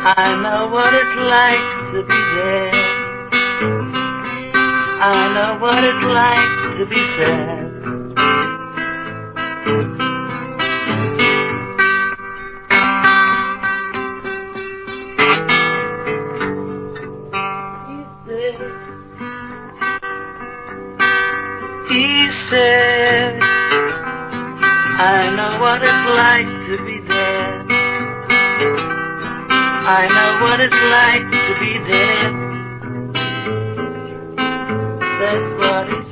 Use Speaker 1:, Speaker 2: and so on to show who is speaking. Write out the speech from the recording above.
Speaker 1: I know what it's like to be dead. I know what it's like to be sad. He said, I know what it's like to be dead. I know what it's like to be dead. That's what he